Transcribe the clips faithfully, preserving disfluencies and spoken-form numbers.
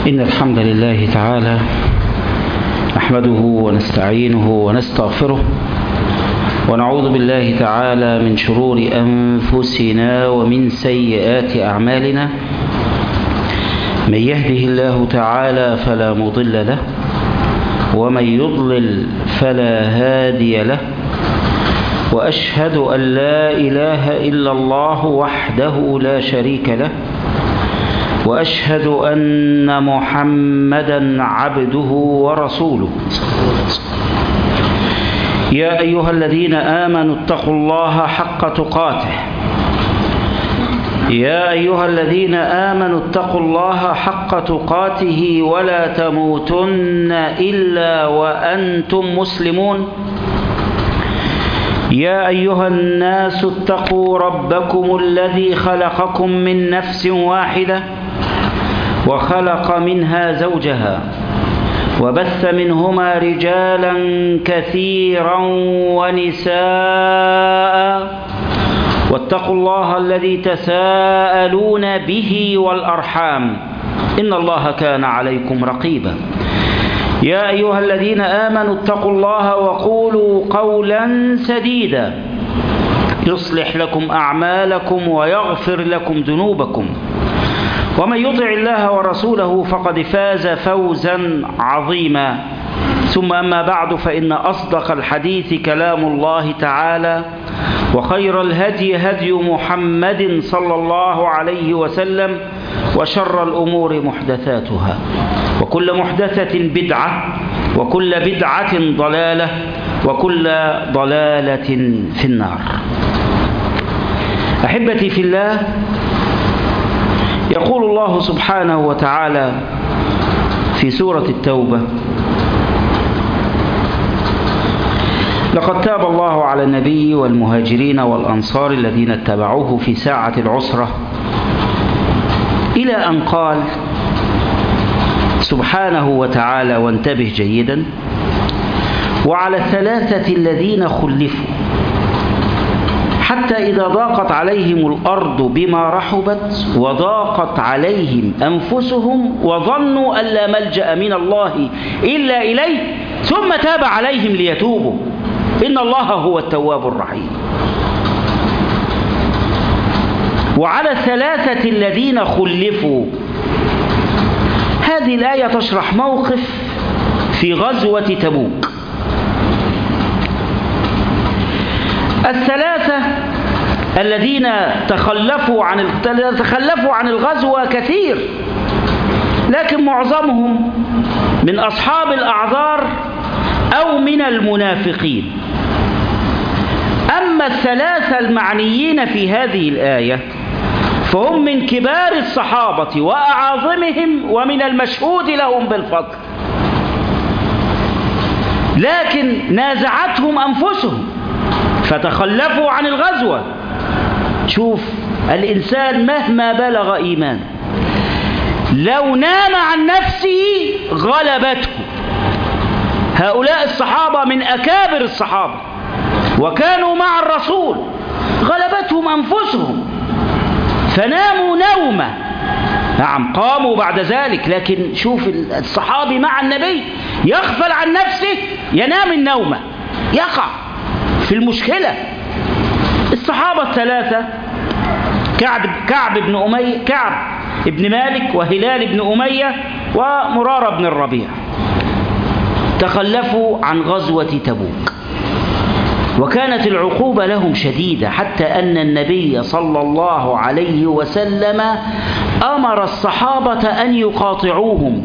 إن الحمد لله تعالى نحمده ونستعينه ونستغفره ونعوذ بالله تعالى من شرور أنفسنا ومن سيئات أعمالنا. من يهده الله تعالى فلا مضل له ومن يضلل فلا هادي له، وأشهد أن لا إله إلا الله وحده لا شريك له، وأشهد أن محمدا عبده ورسوله. يا أيها الذين آمنوا اتقوا الله حق تقاته يا أيها الذين آمنوا اتقوا الله حق تقاته ولا تموتن إلا وأنتم مسلمون. يا أيها الناس اتقوا ربكم الذي خلقكم من نفس واحدة وخلق منها زوجها وبث منهما رجالا كثيرا ونساء، واتقوا الله الذي تساءلون به والأرحام إن الله كان عليكم رقيبا. يا أيها الذين آمنوا اتقوا الله وقولوا قولا سديدا يصلح لكم أعمالكم ويغفر لكم ذنوبكم، ومن يطع الله ورسوله فقد فاز فوزا عظيما. ثم أما بعد، فإن أصدق الحديث كلام الله تعالى، وخير الهدي هدي محمد صلى الله عليه وسلم، وشر الأمور محدثاتها، وكل محدثة بدعة، وكل بدعة ضلالة، وكل ضلالة في النار. أحبتي في الله، يقول الله سبحانه وتعالى في سورة التوبة: لقد تاب الله على النبي والمهاجرين والأنصار الذين اتبعوه في ساعة العسرة، إلى أن قال سبحانه وتعالى، وانتبه جيدا: وعلى الثلاثة الذين خلفوا حتى إذا ضاقت عليهم الأرض بما رحبت وضاقت عليهم أنفسهم وظنوا أن لا ملجأ من الله إلا إليه ثم تاب عليهم ليتوبوا إن الله هو التواب الرحيم. وعلى الثلاثة الذين خلفوا، هذه الآية تشرح موقف في غزوة تبوك. الثلاثة الذين تخلفوا عن تخلفوا عن الغزوة كثير، لكن معظمهم من أصحاب الأعذار أو من المنافقين. أما الثلاثة المعنيين في هذه الآية فهم من كبار الصحابة وأعاظمهم ومن المشهود لهم بالفضل، لكن نازعتهم أنفسهم فتخلفوا عن الغزوة. شوف الإنسان مهما بلغ إيمان، لو نام عن نفسه غلبته. هؤلاء الصحابة من أكابر الصحابة وكانوا مع الرسول، غلبتهم أنفسهم فناموا نومة. نعم قاموا بعد ذلك، لكن شوف الصحابي مع النبي يغفل عن نفسه، ينام النومة، يقع في المشكلة. الصحابة الثلاثة كعب كعب بن أمية كعب بن مالك وهلال بن أمية ومرارة بن الربيع تخلفوا عن غزوة تبوك، وكانت العقوبة لهم شديدة، حتى أن النبي صلى الله عليه وسلم أمر الصحابة أن يقاطعوهم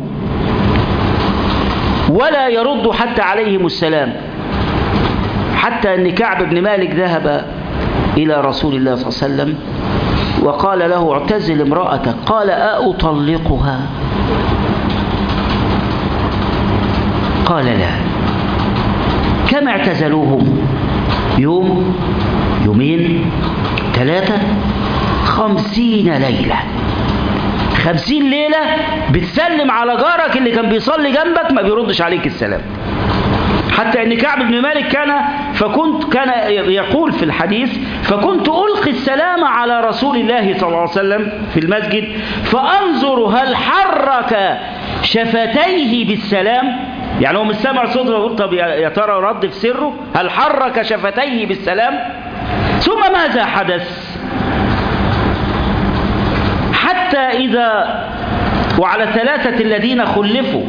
ولا يردوا حتى عليهم السلام، حتى أن كعب بن مالك ذهب إلى رسول الله صلى الله عليه وسلم وقال له: اعتزل امرأتك. قال: أطلقها؟ قال: لا. كم اعتزلوهم؟ يوم، يومين، ثلاثة، خمسين ليلة. خمسين ليلة بتسلم على جارك اللي كان بيصلي جنبك ما بيردش عليك السلام. حتى ان كعب بن مالك كان فكنت كان يقول في الحديث: فكنت ألقي السلام على رسول الله صلى الله عليه وسلم في المسجد فأنظر هل حرك شفتيه بالسلام، يعني هو مش سامع صوته ويقول طب يا ترى رد في سره، هل حرك شفتيه بالسلام؟ ثم ماذا حدث؟ حتى إذا وعلى الثلاثة الذين خلفوا،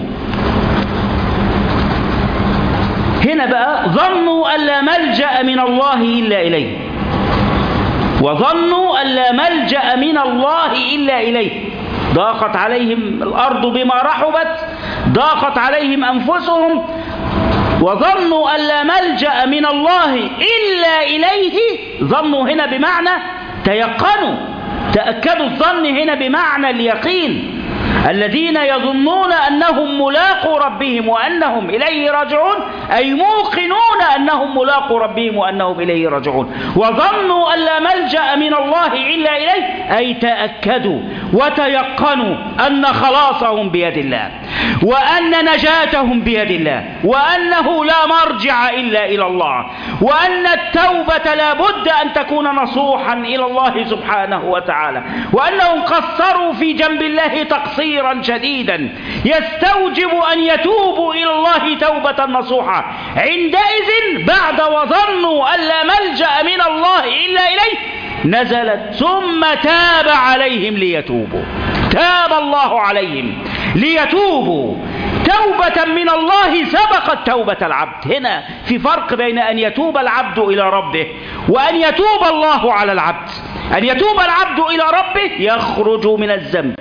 هنا بقى ظنوا أن لا ملجأ من الله إلا إليه، وظنوا أن لا ملجأ من الله إلا إليه. ضاقت عليهم الأرض بما رحبت، ضاقت عليهم أنفسهم، وظنوا أن لا ملجأ من الله إلا إليه. ظنوا هنا بمعنى تيقنوا، تأكدوا. الظن هنا بمعنى اليقين. الذين يظنون أنهم ملاقوا ربهم وأنهم إليه راجعون، أي موقنون أنهم ملاقوا ربهم وأنهم إليه راجعون. وظنوا أن لا ملجأ من الله إلا إليه، أي تأكدوا وتيقنوا أن خلاصهم بيد الله، وأن نجاتهم بيد الله، وأنه لا مرجع إلا إلى الله، وأن التوبة لا بد أن تكون نصوحا إلى الله سبحانه وتعالى، وأنهم قصروا في جنب الله تقصيرا شديدا يستوجب أن يتوبوا إلى الله توبة نصوحة. عندئذ بعد وظنوا أن لا ملجأ من الله إلا إليه نزلت ثم تاب عليهم ليتوبوا. تاب الله عليهم ليتوبوا توبة من الله سبقت توبة العبد. هنا في فرق بين أن يتوب العبد إلى ربه وأن يتوب الله على العبد. أن يتوب العبد إلى ربه يخرج من الذنب،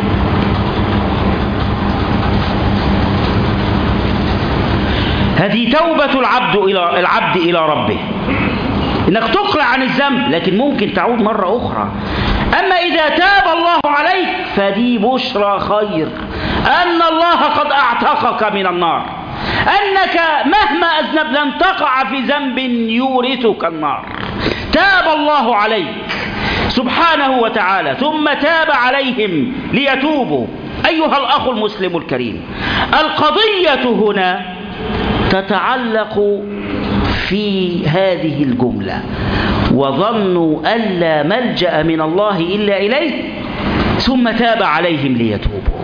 هذه توبة العبد إلى العبد إلى ربه، إنك تقلع عن الذنب، لكن ممكن تعود مرة أخرى. أما إذا تاب الله عليك فدي بشرى خير، أن الله قد أعتقك من النار، أنك مهما أذنب لن تقع في ذنب يورثك النار. تاب الله عليك سبحانه وتعالى ثم تاب عليهم ليتوبوا. أيها الأخ المسلم الكريم، القضية هنا تتعلق في هذه الجملة: وظنوا أن لا ملجأ من الله إلا إليه ثم تاب عليهم ليتوبوا.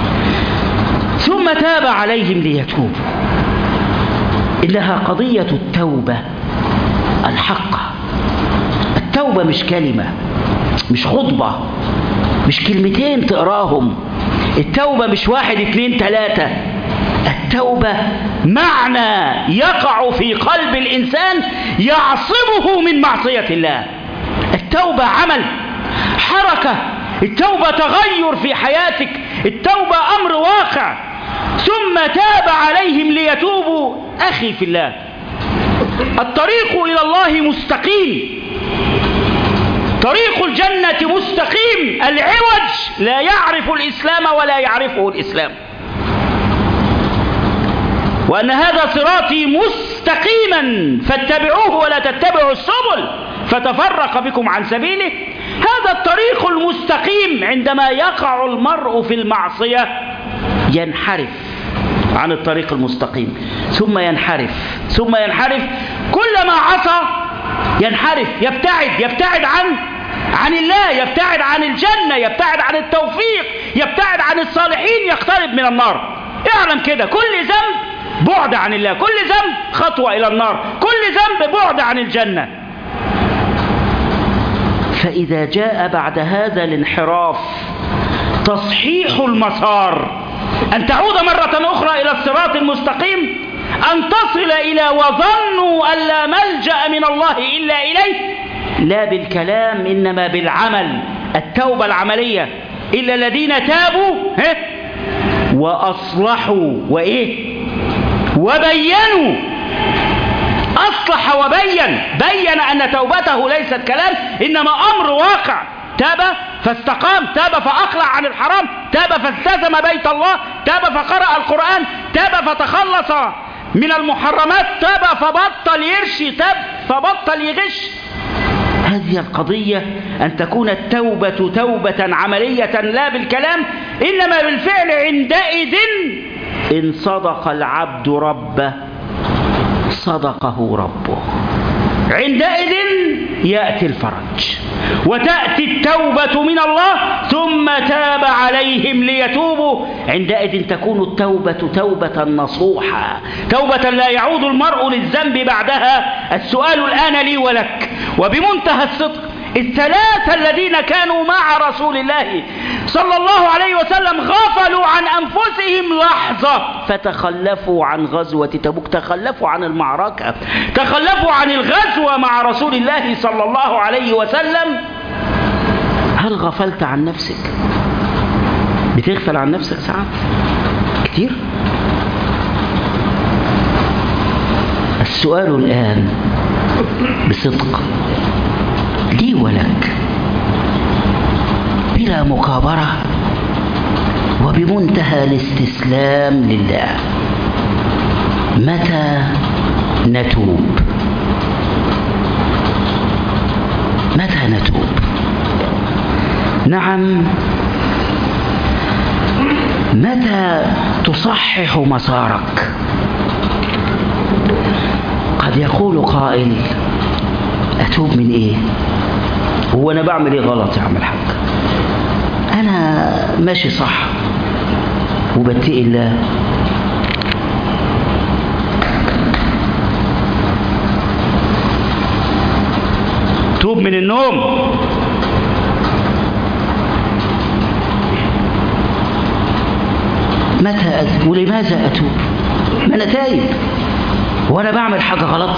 ثم تاب عليهم ليتوبوا، إنها قضية التوبة الحقة. التوبة مش كلمة، مش خطبة، مش كلمتين تقراهم. التوبة مش واحد اتنين تلاتة. التوبة معنى يقع في قلب الإنسان يعصمه من معصية الله. التوبة عمل، حركة. التوبة تغير في حياتك. التوبة أمر واقع. ثم تاب عليهم ليتوبوا. أخي في الله، الطريق إلى الله مستقيم، طريق الجنة مستقيم. العوج لا يعرف الإسلام ولا يعرفه الإسلام. وأن هذا صراطي مستقيما فاتبعوه ولا تتبعوا السبل فتفرق بكم عن سبيله. هذا الطريق المستقيم. عندما يقع المرء في المعصية ينحرف عن الطريق المستقيم، ثم ينحرف ثم ينحرف. كلما عصى ينحرف، يبتعد يبتعد عن عن الله، يبتعد عن الجنة، يبتعد عن التوفيق، يبتعد عن الصالحين، يقترب من النار. اعلم كده، كل ذنب بعد عن الله، كل ذنب خطوة إلى النار، كل ذنب بعد عن الجنة. فإذا جاء بعد هذا الانحراف تصحيح المسار، أن تعود مرة أخرى إلى الصراط المستقيم، أن تصل إلى وظنوا أن لا ملجأ من الله إلا إليه، لا بالكلام إنما بالعمل. التوبة العملية: إلا الذين تابوا وأصلحوا وإيه وبينوا. أصلح وبين، بين أن توبته ليست كلام إنما أمر واقع. تاب فاستقام، تاب فأقلع عن الحرام، تاب فالتزم بيت الله، تاب فقرأ القرآن، تاب فتخلص من المحرمات، تاب فبطل يرشي، تاب فبطل يغش. هذه القضية، أن تكون التوبة توبة عملية لا بالكلام إنما بالفعل. عندئذ إن صدق العبد ربه صدقه ربه. عندئذ يأتي الفرج وتأتي التوبة من الله ثم تاب عليهم ليتوبوا، عندئذ تكون التوبة توبة نصوحة، توبة لا يعود المرء للذنب بعدها. السؤال الآن لي ولك وبمنتهى الصدق، الثلاثة الذين كانوا مع رسول الله صلى الله عليه وسلم غفلوا عن أنفسهم لحظة فتخلفوا عن غزوة تبوك، تخلفوا عن المعركة، تخلفوا عن الغزوة مع رسول الله صلى الله عليه وسلم. هل غفلت عن نفسك؟ بتغفل عن نفسك ساعات كتير؟ السؤال الآن بصدق لي ولك بلا مكابرة وبمنتهى الاستسلام لله، متى نتوب؟ متى نتوب؟ نعم، متى تصحح مسارك؟ قد يقول قائل أتوب من إيه؟ هو أنا بعمل إيه غلط يا عم الحاج؟ أنا ماشي صح وبتقي الله. توب من النوم، متى أتوب ولماذا أتوب؟ ما أنا تايب وأنا بعمل حاجة غلط.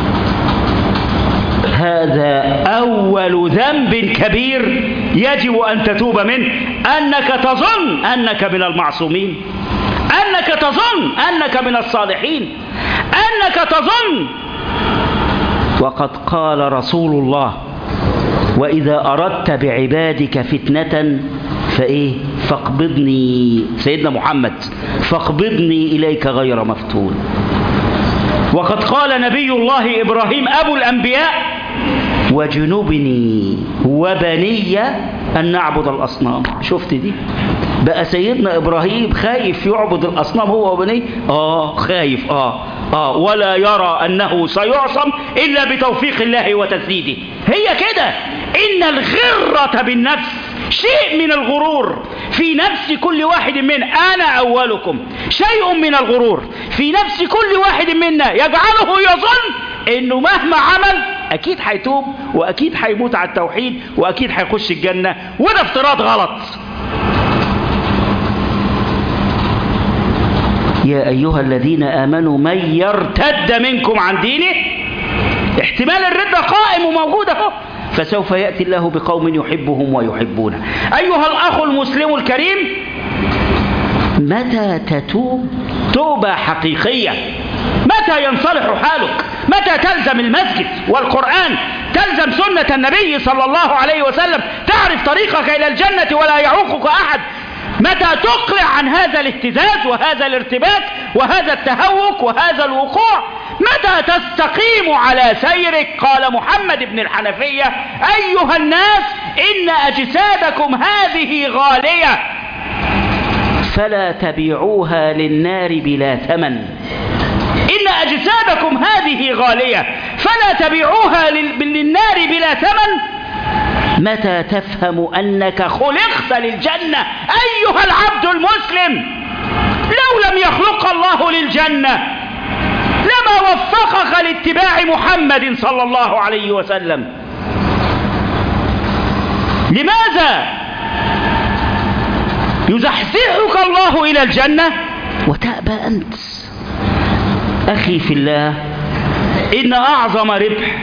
هذا أول ذنب كبير يجب أن تتوب منه، أنك تظن أنك من المعصومين، أنك تظن أنك من الصالحين، أنك تظن. وقد قال رسول الله وإذا أردت بعبادك فتنة فإيه فاقبضني، سيدنا محمد فاقبضني إليك غير مفتون. وقد قال نبي الله إبراهيم أبو الأنبياء وجنوبني وبني أن نعبد الأصنام. شفت دي بقى سيدنا إبراهيم خايف يعبد الأصنام هو وبنيه؟ آه خايف آه آه ولا يرى أنه سيعصم إلا بتوفيق الله وتسديده. هي كده، إن الغرة بالنفس شيء من الغرور في نفس كل واحد منا، أنا أولكم، شيء من الغرور في نفس كل واحد منا يجعله يظن إنه مهما عمل أكيد هيتوب وأكيد هيموت على التوحيد وأكيد هيخش الجنة، وده افتراض غلط. يا أيها الذين آمنوا من يرتد منكم عن دينه، احتمال الردة قائم وموجود اهو، فسوف يأتي الله بقوم يحبهم ويحبونه. أيها الأخ المسلم الكريم، متى تتوب توبة حقيقية؟ متى ينصلح حالك؟ متى تلزم المسجد والقرآن، تلزم سنة النبي صلى الله عليه وسلم، تعرف طريقك إلى الجنة ولا يعوقك أحد؟ متى تقلع عن هذا الاهتزاز وهذا الارتباك وهذا التهوك وهذا الوقوع؟ متى تستقيم على سيرك؟ قال محمد بن الحنفية أيها الناس إن أجسادكم هذه غالية فلا تبيعوها للنار بلا ثمن. إن أجسادكم هذه غالية فلا تبيعوها للنار بلا ثمن. متى تفهم أنك خلقت للجنة أيها العبد المسلم؟ لو لم يخلق الله للجنة لما وفقك لاتباع محمد صلى الله عليه وسلم. لماذا يزحزحك الله إلى الجنة وتأبى أنت؟ أخي في الله، إن أعظم ربح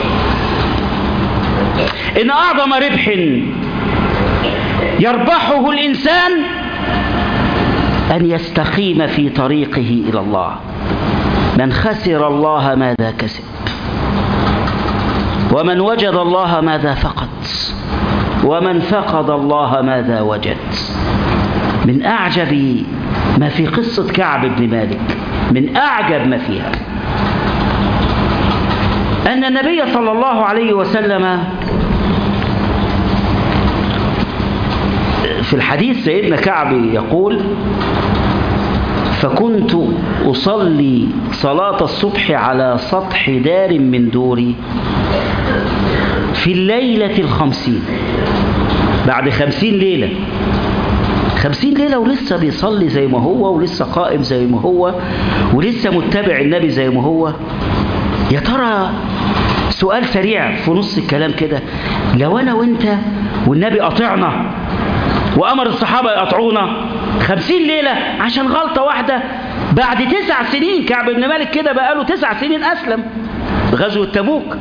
إن أعظم ربح يربحه الإنسان أن يستقيم في طريقه إلى الله. من خسر الله ماذا كسب، ومن وجد الله ماذا فقد، ومن فقد الله ماذا وجد. من أعجب ما في قصة كعب بن مالك، من أعجب ما فيها أن النبي صلى الله عليه وسلم في الحديث سيدنا كعب يقول فكنت أصلي صلاة الصبح على سطح دار من دوري في الليلة الخمسين، بعد خمسين ليلة، خمسين ليلة ولسه بيصلي زي ما هو، ولسه قائم زي ما هو، ولسه متبع النبي زي ما هو. يا ترى سؤال سريع في نص الكلام كده، لو أنا وإنت والنبي قطعنا وأمر الصحابة يقطعونا خمسين ليلة عشان غلطة واحدة، بعد تسع سنين كعب بن مالك كده بقى له تسع سنين أسلم غزوة تبوك،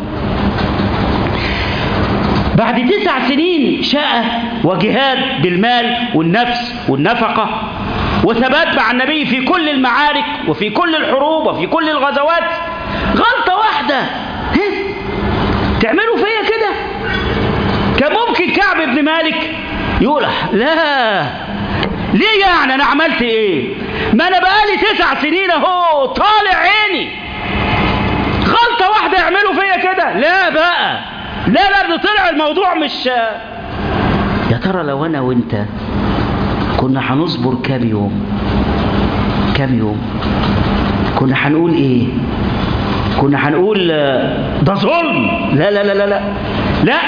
بعد تسع سنين شقة وجهاد بالمال والنفس والنفقة وثبات مع النبي في كل المعارك وفي كل الحروب وفي كل الغزوات، غلطة واحدة تعملوا فيا كده؟ كان ممكن كعب بن مالك يقول لا، ليه يعني انا عملت ايه؟ ما انا بقالي تسع سنين اهو طالع عيني، غلطة واحدة يعملوا فيا كده؟ لا بقى، لا لا، ده طلع الموضوع مش. يا ترى لو انا وانت كنا هنصبر كام يوم؟ كام يوم؟ كنا هنقول ايه؟ كنا هنقول ده ظلم؟ لا لا لا لا لا لا.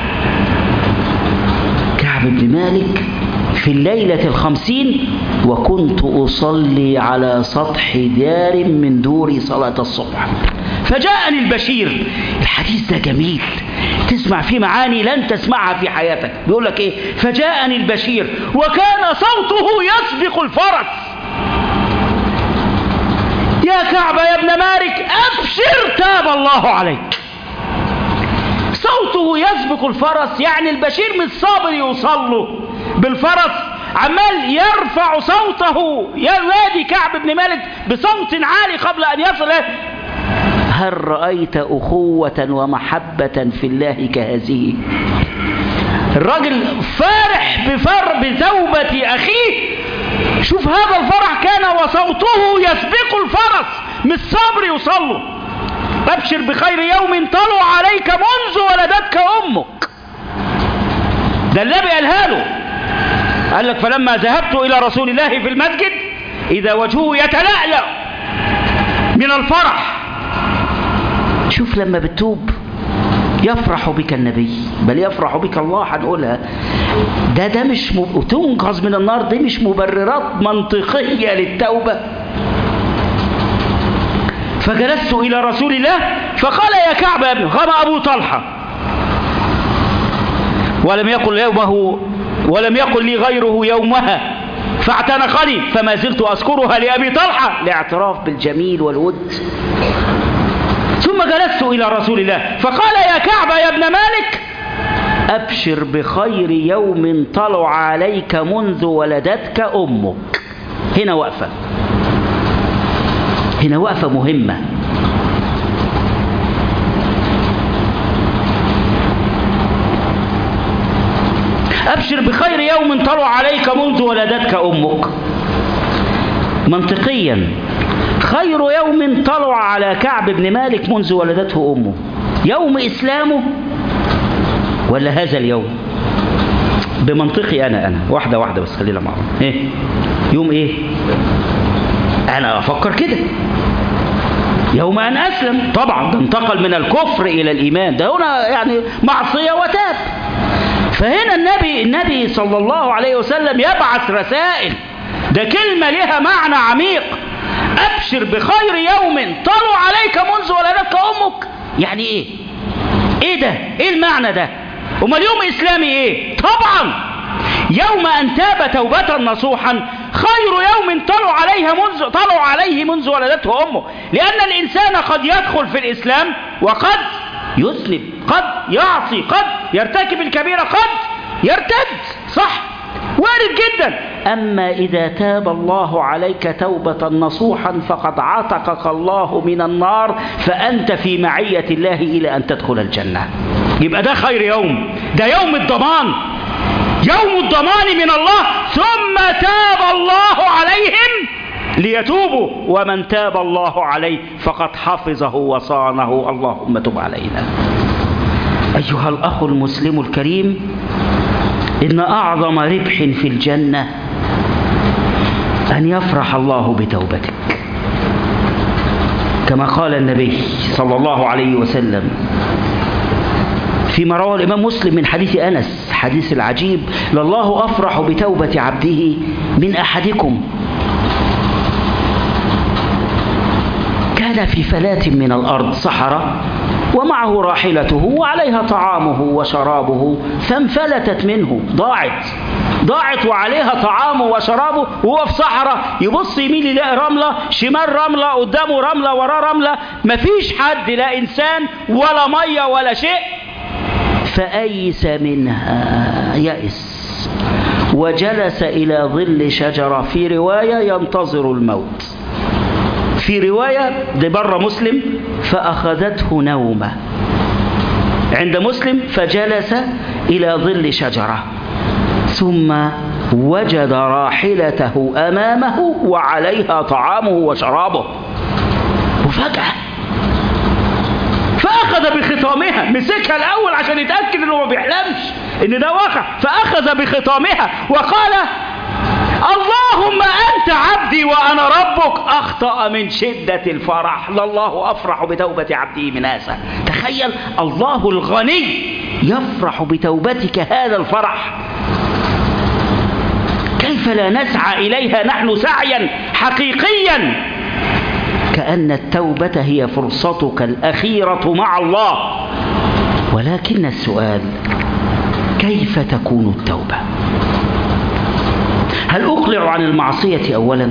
كعب بن مالك في الليلة الخمسين وكنت أصلي على سطح دار من دور صلاة الصبح فجاءني البشير. الحديث ده جميل، تسمع فيه معاني لن تسمعها في حياتك. بيقول لك ايه؟ فجاءني البشير وكان صوته يسبق الفرس. يا كعب يا ابن مالك أبشر تاب الله عليك. صوته يسبق الفرس، يعني البشير مش صابر يوصل له بالفرس، عمال يرفع صوته ينادي كعب بن مالك بصوت عالي قبل أن يصل. هل رأيت أخوة ومحبة في الله كهذه؟ الراجل فرح بفر بتوبة أخيه. شوف هذا الفرح كان وصوته يسبق الفرس، مش صبر يوصل له. أبشر بخير يوم طلع عليك منذ ولدتك أمك. ده النبي قالها له، قال لك فلما ذهبت إلى رسول الله في المسجد إذا وجهه يتلألأ من الفرح. شوف لما بتوب يفرح بك النبي، بل يفرح بك الله. هنقولها ده ده مش م... تنقذ من النار، دي مش مبررات منطقية للتوبة. فجلست إلى رسول الله فقال يا كعب يا ابن، غم أبو طلحة ولم يقل يومه ولم يقل لي غيره يومها فاعتنقني فما زلت أذكرها لأبي طلحة لاعتراف بالجميل والود. ثم جلست إلى رسول الله فقال يا كعب يا ابن مالك أبشر بخير يوم طلع عليك منذ ولدتك أمك. هنا وقفة، هنا وقفة مهمة. أبشر بخير يوم طلع عليك منذ ولدتك أمك. منطقيا خير يوم طلع على كعب بن مالك منذ ولدته أمه يوم إسلامه ولا هذا اليوم؟ بمنطقي أنا أنا واحدة واحدة بس خلينا مع بعض. إيه يوم إيه؟ أنا أفكر كده يوم أن أسلم. طبعا ده انتقل من الكفر إلى الإيمان، ده هنا يعني معصية وتاب. فهنا النبي النبي صلى الله عليه وسلم يبعث رسائل، ده كلمة لها معنى عميق. أبشر بخير يوم طلع عليك منذ ولدتك أمك. يعني إيه؟ إيه ده؟ إيه المعنى ده؟ أما اليوم إسلامي إيه؟ طبعا يوم أن تاب توبة نصوحا خير يوم طلع عليها منذ طلع عليه منذ ولدته أمه. لأن الإنسان قد يدخل في الإسلام وقد يذنب، قد يعصي، قد يرتكب الكبيرة، قد يرتد، صح؟ وارد جدا. أما إذا تاب الله عليك توبة نصوحا فقد عتقك الله من النار، فأنت في معية الله إلى أن تدخل الجنة. يبقى ده خير يوم، ده يوم الضمان، يوم الضمان من الله. ثم تاب الله عليهم ليتوبوا، ومن تاب الله عليه فقد حفظه وصانه. اللهم تب علينا. أيها الأخ المسلم الكريم، إن أعظم ربح في الجنة أن يفرح الله بتوبتك، كما قال النبي صلى الله عليه وسلم فيما رواه الإمام مسلم من حديث أنس، حديث العجيب: لله أفرح بتوبة عبده من أحدكم كان في فلاة من الأرض صحراء ومعه راحلته وعليها طعامه وشرابه فانفلتت منه، ضاعت ضاعت وعليها طعامه وشرابه وهو في صحراء، يبص يمين يلاقي رملة، شمال رملة، قدامه رملة، وراه رملة، مفيش حد، لا إنسان ولا مية ولا شيء. فأيس منها، يأس، وجلس إلى ظل شجرة، في رواية ينتظر الموت، في رواية دي بره مسلم فأخذته نومة، عند مسلم فجلس إلى ظل شجرة ثم وجد راحلته أمامه وعليها طعامه وشرابه، وفجأة فأخذ بخطامها، مسكها الأول عشان يتأكد إنه ما بيحلمش إن ده واقع، فأخذ بخطامها وقال: اللهم أنت عبدي وأنا ربك. أخطأ من شدة الفرح، لله أفرح بتوبة عبده من هذا. تخيل الله الغني يفرح بتوبتك هذا الفرح، كيف لا نسعى إليها نحن سعيا حقيقيا؟ كأن التوبة هي فرصتك الأخيرة مع الله. ولكن السؤال: كيف تكون التوبة؟ هل أقلع عن المعصية أولا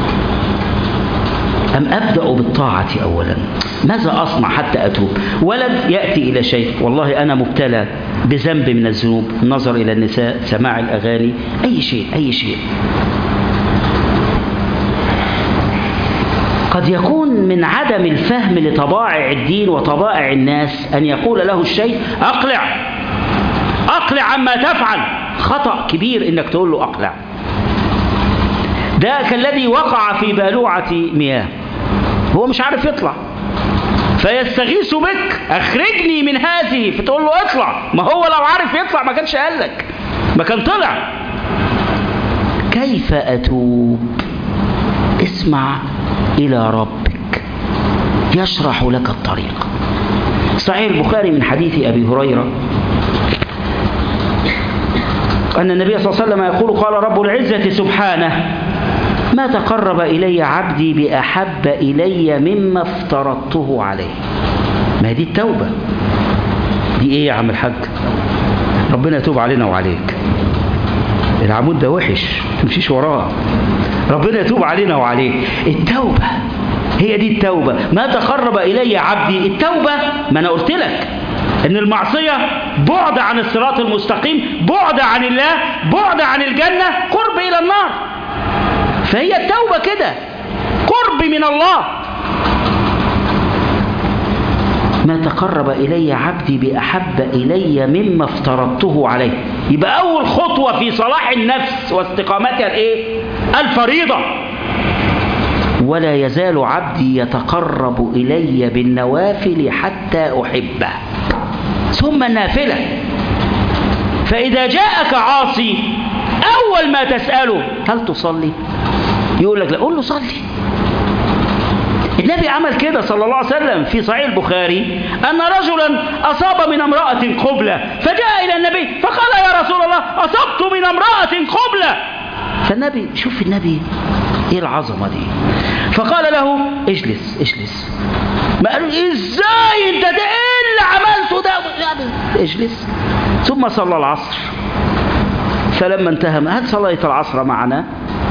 أم أبدأ بالطاعة أولا؟ ماذا أصنع حتى أتوب؟ ولد يأتي إلى شيء: والله أنا مبتلى بذنب من الذنوب، النظر إلى النساء، سماع الأغاني، أي شيء أي شيء. قد يكون من عدم الفهم لطبائع الدين وطبائع الناس أن يقول له الشيء: أقلع أقلع عما تفعل. خطأ كبير إنك تقول له أقلع. ده كالذي وقع في بالوعة مياه، هو مش عارف يطلع، فيستغيث بك: أخرجني من هذه، فتقول له اطلع. ما هو لو عارف يطلع ما كانش قال لك، ما كان طلع. كيف أتوب؟ اسمع إلى ربك يشرح لك الطريق. صحيح البخاري من حديث أبي هريرة أن النبي صلى الله عليه وسلم يقول: قال رب العزة سبحانه: ما تقرب إلي عبدي بأحب إلي مما افترضته عليه. ما دي التوبة دي إيه يا عم الحاج؟ ربنا يتوب علينا وعليك. العمود ده وحش تمشيش وراه، ربنا يتوب علينا وعليك. التوبة هي دي التوبة. ما تقرب إلي عبدي، التوبة ما أنا قلت لك إن المعصية بعد عن الصراط المستقيم، بعد عن الله، بعد عن الجنة، قرب إلى النار. فهي التوبة كده، قرب من الله. ما تقرب إلي عبدي بأحب إلي مما افترضته عليه. يبقى أول خطوة في صلاح النفس واستقامتها الإيه؟ الفريضة. ولا يزال عبدي يتقرب إلي بالنوافل حتى أحبه. ثم النافلة. فإذا جاءك عاصي أول ما تسأله: هل تصلي؟ يقول لك لا. قول له صلي. النبي عمل كده صلى الله عليه وسلم في صحيح البخاري أن رجلا أصاب من امرأة قبلة، فجاء إلى النبي فقال: يا رسول الله، أصبت من امرأة قبلة. فالنبي، شوف النبي إيه العظمة دي، فقال له: اجلس اجلس. ما قالوا إزاي أنت ده إيه اللي عملته ده؟ اجلس. ثم صلى العصر، فلما انتهى: هل صليت العصر معنا؟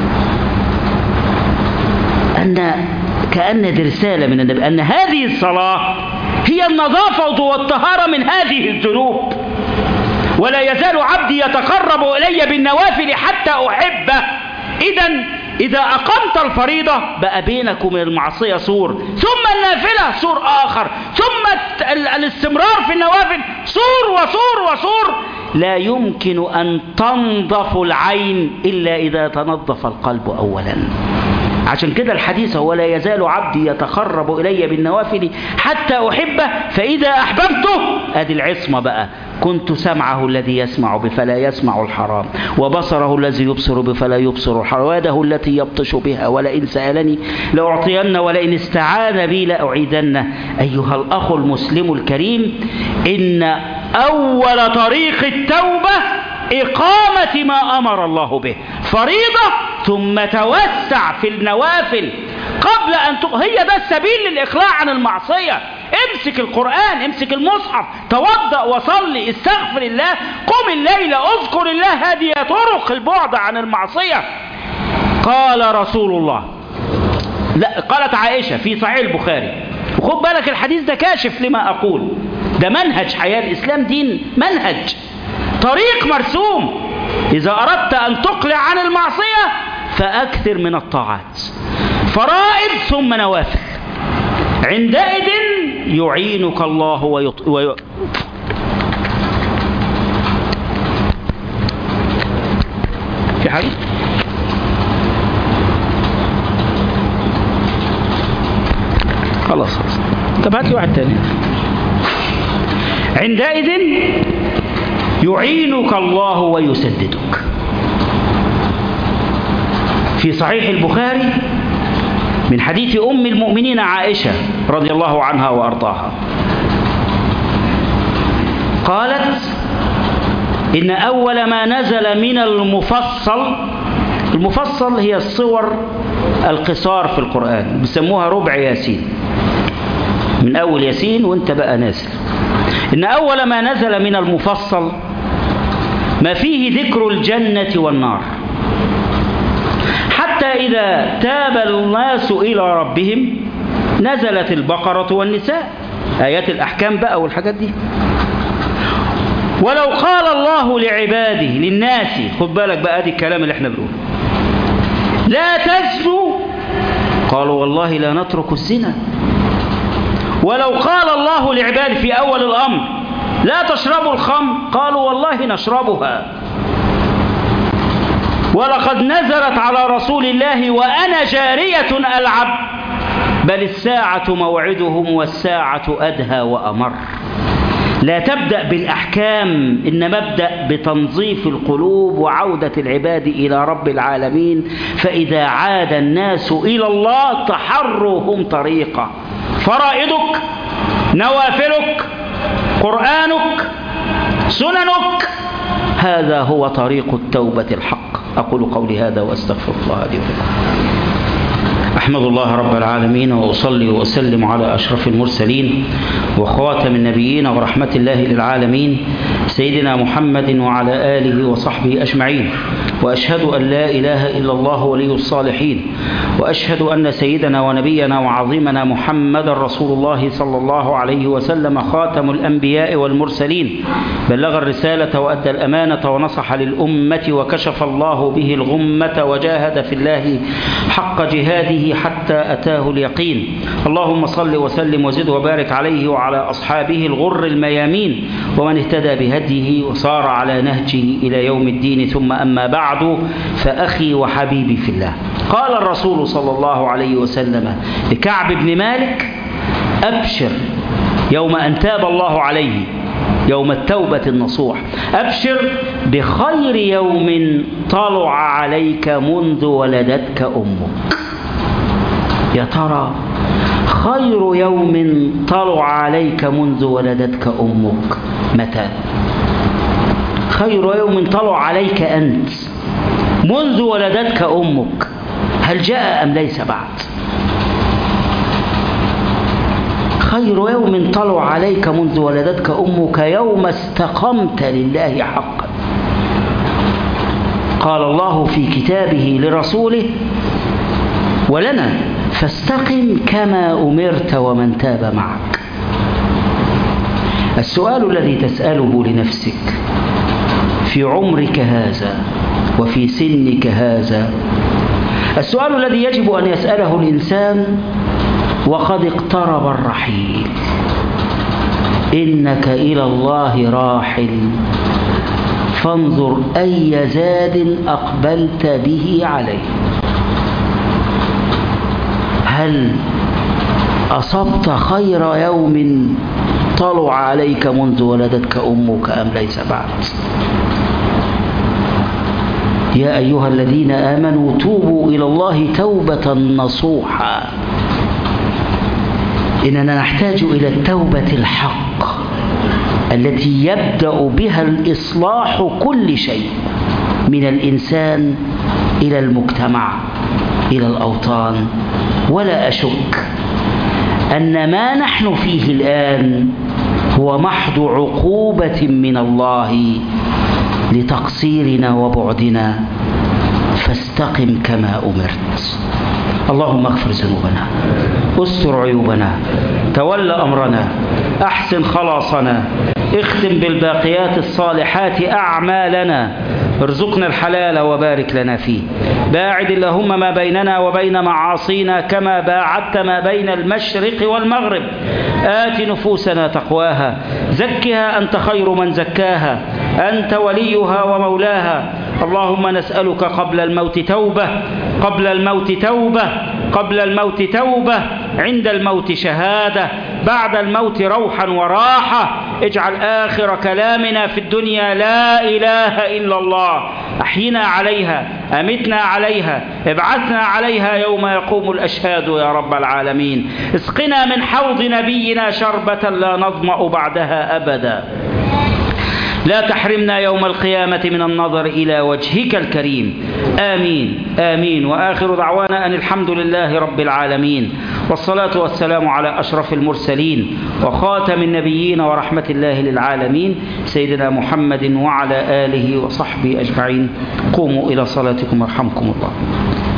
أن كأن دي رسالة من النبي أن هذه الصلاة هي النظافة والطهارة من هذه الذنوب. ولا يزال عبدي يتقرب إلي بالنوافل حتى أحبه. إذن إذا أقمت الفريضة بقى بينك وبين المعصية سور، ثم النافلة سور آخر، ثم الاستمرار في النوافل سور وسور وسور. لا يمكن أن تنظف العين إلا إذا تنظف القلب أولا. عشان كده الحديث: ولا يزال عبدي يتقرب إلي بالنوافل حتى أحبه، فإذا أحببته، أدي العصمة بقى، كنت سمعه الذي يسمع به فلا يسمع الحرام، وبصره الذي يبصر به فلا يبصر الحرام، ويده التي يبطش بها، ولئن سألني لأعطين، ولئن استعاذ بي لأعيذنه. أيها الأخ المسلم الكريم، إن أول طريق التوبة إقامة ما أمر الله به فريضة، ثم توسع في النوافل قبل أن ت... هي ده السبيل للإقلاع عن المعصية. امسك القرآن، امسك المصحف، توضأ وصلي، استغفر الله، قم الليل، اذكر الله. هذه طرق البعد عن المعصية. قال رسول الله، لا قالت عائشة في صحيح البخاري، وخد بالك الحديث ده كاشف لما أقول، ده منهج حياة. الإسلام دين منهج، طريق مرسوم. إذا أردت أن تقلع عن المعصية فأكثر من الطاعات، فرائض ثم نوافل. عندئذ يعينك الله ويط... وي... في حاجة؟ خلاص خلاص. طب هات لي واحد تاني. عندئذ يعينك الله ويسددك. في صحيح البخاري من حديث أم المؤمنين عائشة رضي الله عنها وأرضاها قالت: إن أول ما نزل من المفصل، المفصل هي الصور القصار في القرآن، بيسموها ربع ياسين، من أول ياسين وانت بقى نازل. إن أول ما نزل من المفصل ما فيه ذكر الجنة والنار، حتى إذا تاب الناس إلى ربهم نزلت البقرة والنساء، آيات الأحكام بقى والحاجات دي. ولو قال الله لعباده للناس، خد بالك بقى دي الكلام اللي احنا بنقوله، لا تزنوا، قالوا والله لا نترك الزنا. ولو قال الله لعباده في أول الأمر لا تشربوا الخمر، قالوا والله نشربها. ولقد نزلت على رسول الله وأنا جارية ألعب، بل الساعة موعدهم والساعة أدهى وأمر. لا تبدأ بالأحكام، إنما ابدأ بتنظيف القلوب وعودة العباد إلى رب العالمين. فإذا عاد الناس إلى الله تحروا هم طريقة. فرائضك، نوافلك، قرآنك، سننك، هذا هو طريق التوبة الحق. أقول قولي هذا وأستغفر الله لي ولكم. أحمد الله رب العالمين وأصلي وأسلم على أشرف المرسلين وخاتم النبيين ورحمة الله للعالمين سيدنا محمد وعلى آله وصحبه أجمعين. وأشهد أن لا إله إلا الله ولي الصالحين، وأشهد أن سيدنا ونبينا وعظيمنا محمد رسول الله صلى الله عليه وسلم خاتم الأنبياء والمرسلين، بلغ الرسالة وأدى الأمانة ونصح للأمة وكشف الله به الغمة وجاهد في الله حق جهاده حتى أتاه اليقين. اللهم صل وسلم وزد وبارك عليه وعلى أصحابه الغر الميامين ومن اهتدى بهديه وصار على نهجه إلى يوم الدين. ثم أما بعد، فأخي وحبيبي في الله، قال الرسول صلى الله عليه وسلم لكعب بن مالك: أبشر يوم أن تاب الله عليه، يوم التوبة النصوح، أبشر بخير يوم طلع عليك منذ ولدتك أمك. يا ترى خير يوم طلع عليك منذ ولدتك أمك متى؟ خير يوم طلع عليك أنت منذ ولدتك أمك، هل جاء أم ليس بعد؟ خير يوم طلع عليك منذ ولدتك أمك يوم استقمت لله حقا. قال الله في كتابه لرسوله ولنا: فاستقم كما أمرت ومن تاب معك. السؤال الذي تسأله لنفسك في عمرك هذا وفي سنك هذا، السؤال الذي يجب أن يسأله الإنسان وقد اقترب الرحيل: إنك إلى الله راحل، فانظر أي زاد أقبلت به عليه. هل أصبت خير يوم طلع عليك منذ ولدتك أمك أم ليس بعد؟ يا أيها الذين آمنوا توبوا إلى الله توبة نصوحا. إننا نحتاج إلى التوبة الحق، التي يبدأ بها الإصلاح كل شيء من الإنسان إلى المجتمع إلى الأوطان. ولا أشك أن ما نحن فيه الآن هو محض عقوبة من الله لتقصيرنا وبعدنا، فاستقم كما أمرت. اللهم اغفر ذنوبنا، استر عيوبنا، تول أمرنا، أحسن خلاصنا، اختم بالباقيات الصالحات أعمالنا، ارزقنا الحلال وبارك لنا فيه. باعد اللهم ما بيننا وبين معاصينا كما باعدت ما بين المشرق والمغرب. آت نفوسنا تقواها، زكها أنت خير من زكاها، أنت وليها ومولاها. اللهم نسألك قبل الموت توبة، قبل الموت توبة، قبل الموت توبة، عند الموت شهادة، بعد الموت روحا وراحة. اجعل آخر كلامنا في الدنيا لا إله إلا الله. أحينا عليها، أمتنا عليها، ابعثنا عليها يوم يقوم الأشهاد يا رب العالمين. اسقنا من حوض نبينا شربة لا نظمأ بعدها أبدا. لا تحرمنا يوم القيامة من النظر إلى وجهك الكريم. آمين آمين. وآخر دعوانا أن الحمد لله رب العالمين، والصلاة والسلام على أشرف المرسلين وخاتم النبيين ورحمة الله للعالمين سيدنا محمد وعلى آله وصحبه أجمعين. قوموا إلى صلاتكم يرحمكم الله.